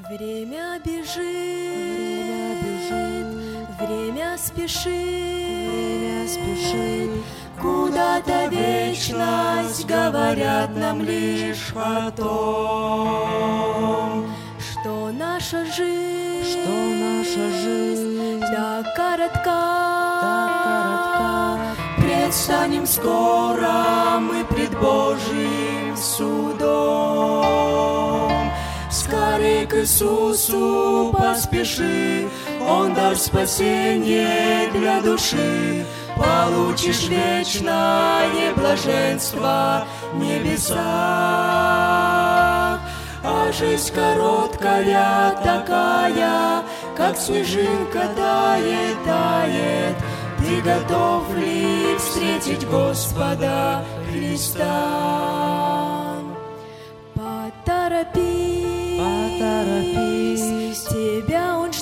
Время бежит, время спешит, куда-то вечность, говорят нам лишь о том, что наша жизнь так коротка, предстанем скоро мы пред Божьим судом. Скорей к Иисусу поспеши, Он даст спасение для души, получишь вечное блаженство в небесах. А жизнь короткая такая, как снежинка тает. Ты готов ли встретить Господа Христа? Поторопись, тебя Он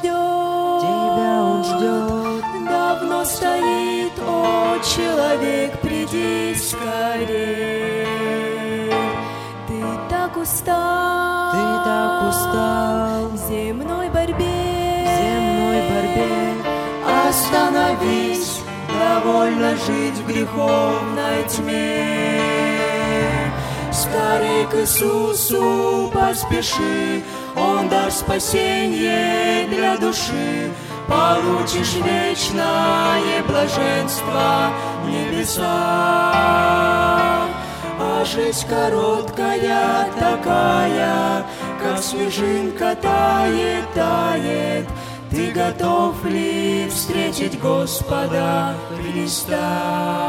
ждет. Давно стоит, о человек, приди скорей. Ты так устал в земной борьбе. Остановись, довольно жить в греховной тьме. Скорей к Иисусу поспеши, Он даст спасение для души, получишь вечное блаженство в небесах. А жизнь короткая такая, как снежинка тает. Ты готов ли встретить Господа Христа?